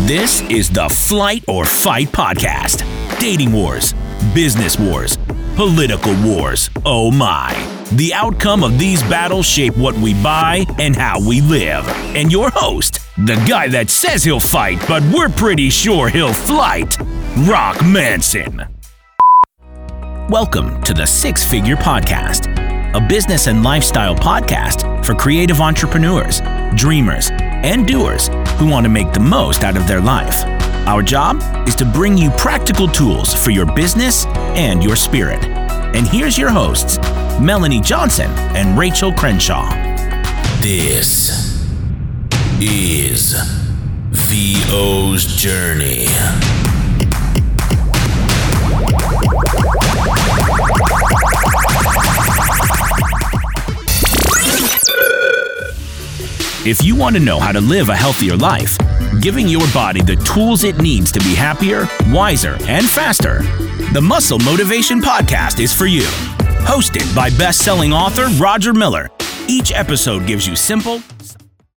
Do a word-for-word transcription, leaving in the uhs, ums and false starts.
This is the Flight or Fight podcast. Dating wars, business wars, political wars. Oh my. The outcome of these battles shape what we buy and how we live. And your host, the guy that says he'll fight, but we're pretty sure he'll flight, Rock Manson. Welcome to the Six Figure Podcast, a business and lifestyle podcast for creative entrepreneurs, dreamers, and doers who want to make the most out of their life. Our job is to bring you practical tools for your business and your spirit. And here's your hosts, Melanie Johnson and Rachel Crenshaw. This is V O's Journey. If you want to know how to live a healthier life, giving your body the tools it needs to be happier, wiser, and faster, the Muscle Motivation Podcast is for you. Hosted by best-selling author Roger Miller, each episode gives you simple,